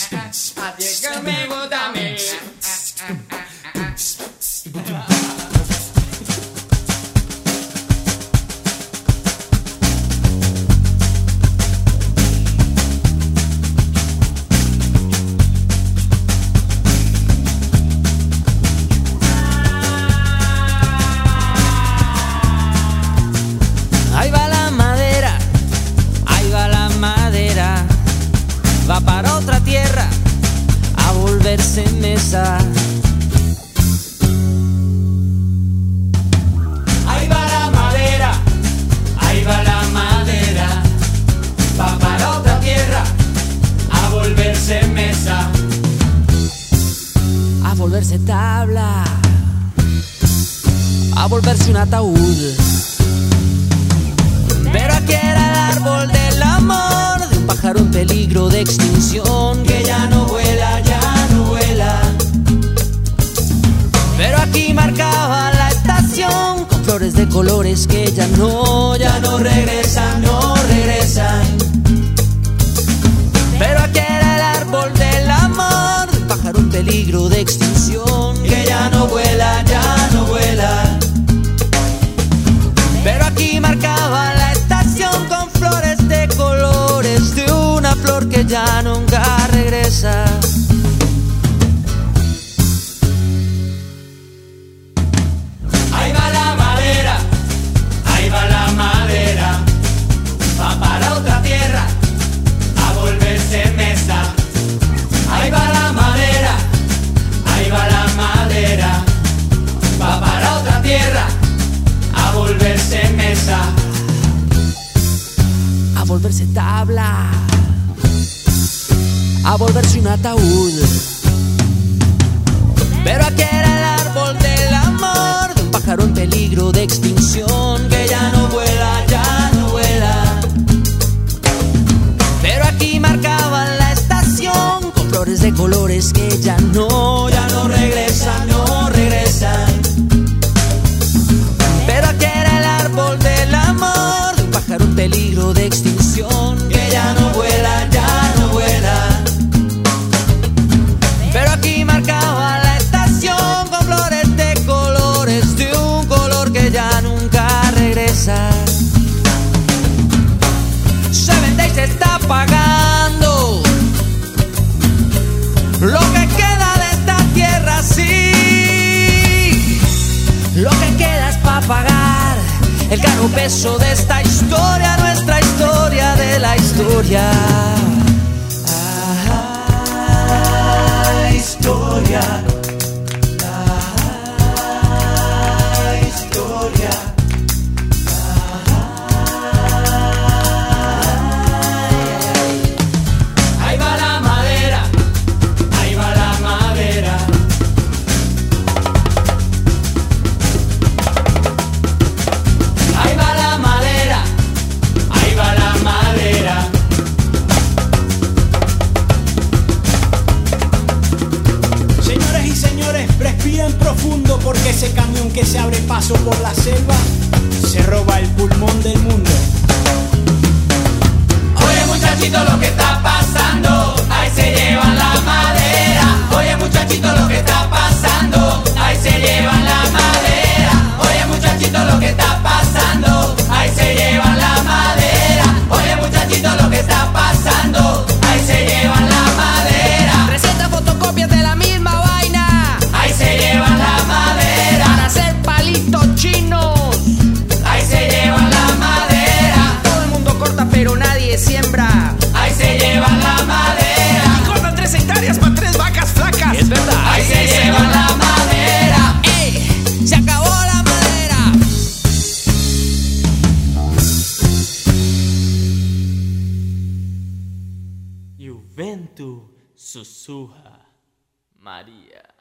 Así que me gusta a mí. Ahí va la madera, ahí va la madera, va para otra tierra a volverse mesa. Ahí va la madera, ahí va la madera, va para otra tierra a volverse mesa. A volverse tabla, a volverse un ataúd. Pero aquí era el árbol del amor, de un pájaro en peligro de extinción, que ya no vuela, ya no vuela. Pero aquí marcaba la estación, con flores de colores que ya no regresan, no regresan. Pero aquí era el árbol del amor, de un pájaro en peligro de extinción, que ya no vuela, ya no vuela. Pero aquí marcaba la estación con flores de colores, de una flor que ya nunca regresa. Ahí va la madera, ahí va la madera, va para otra tierra a volverse mesa. Ahí va la madera, ahí va la madera, va para otra tierra a volverse mesa. A volverse tabla, a volverse un ataúd. Pero aquí era el árbol del amor, de un pájaro en peligro de extinción, que ya no vuela, ya no vuela. Pero aquí marcaban la estación con flores de colores que ya no regresan, no regresan. Pero aquí era el árbol del amor, de un pájaro en peligro de extinción, que ya no vuela, ya no vuela. Pero aquí marcaba la estación con flores de colores, de un color que ya nunca regresa. Se vende y se está pagando lo que queda de esta tierra, sí. Lo que queda es pa' pagar el caro peso de esta historia, nuestra historia de la historia. Historia. Historia. Ahí va la madera, ahí va la madera. Ahí va la madera, ahí va la madera. Señoras y señores, respiren profundo porque ese camión que se abre paso por la selva se roba el pulmón del mundo. Oye muchachito lo que está pasando, ahí se llevan la madera. Oye muchachito lo que está pasando, ahí se llevan la madera. Oye muchachito lo que está pasando, ahí se llevan la madera. Oye muchachito lo que está pasando, ahí se llevan la madera. 300 fotocopias de la misma vaina, Ahí se llevan la madera. para hacer palitos chinos. Ahí se llevan la madera. Todo el mundo corta pero nadie siembra. Ahí se llevan la madera. Cortan 3 hectáreas para 3 vacas flacas. Es verdad. Ahí se llevan la madera. ¡Ey! ¡Se acabó la madera! Juventus sussurra Maria.